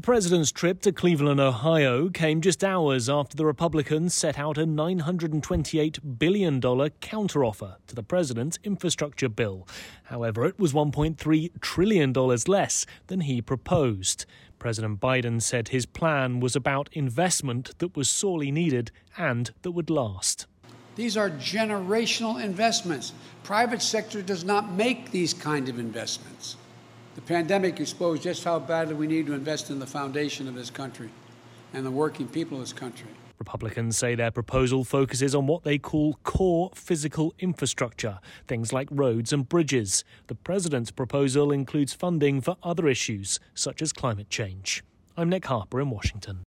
president's trip to Cleveland, Ohio, came just hours after the Republicans set out a $928 billion counteroffer to the president's infrastructure bill. However, it was $1.3 trillion less than he proposed. President Biden said his plan was about investment that was sorely needed and that would last. These are generational investments. Private sector does not make these kind of investments. The pandemic exposed just how badly we need to invest in the foundation of this country and the working people of this country. Republicans say their proposal focuses on what they call core physical infrastructure, things like roads and bridges. The president's proposal includes funding for other issues, such as climate change. I'm Nick Harper in Washington.